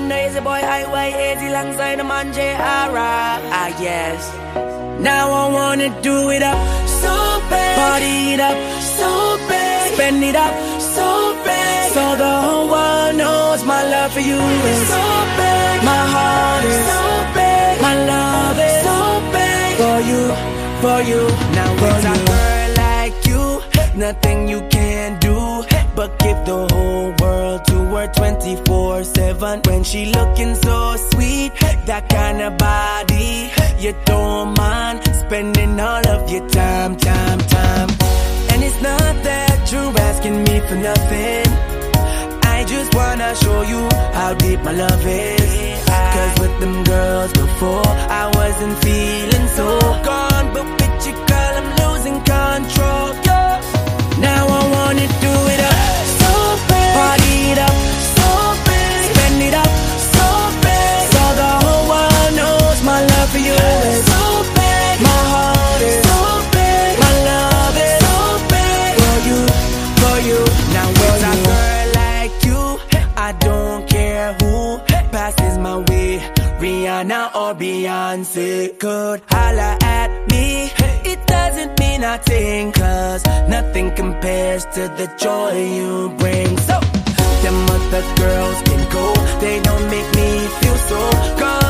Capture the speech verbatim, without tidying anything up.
the easy boy I Y eighty alongside the man J R. Ah yes. Now I wanna do it up so bad, party it up so bad, spend it up so bad, so the whole world knows my love for you is so bad, my heart is so bad, my love is so bad for you, for you. Now with a girl like you, nothing you can do but give the whole world to her twenty-four seven. When she looking so sweet, that kind of body, you don't mind spending all of your time, time, time. And it's not that you're asking me for nothing, I just wanna show you how deep my love is. Cause with them girls before, I wasn't feeling so gone, but with you girl I'm losing control, yeah. Now I wanna do it up so bad, party it up so bad, spend it up so bad, so the whole world knows my love for you is so bad, my heart is so bad, my love is so bad for you, for you. Now with a girl like you, I don't care who passes my way, Rihanna or Beyonce could holla at me. It doesn't mean nothing, cause nothing compares to the joy you bring. So, them other girls can go, they don't make me feel so gone.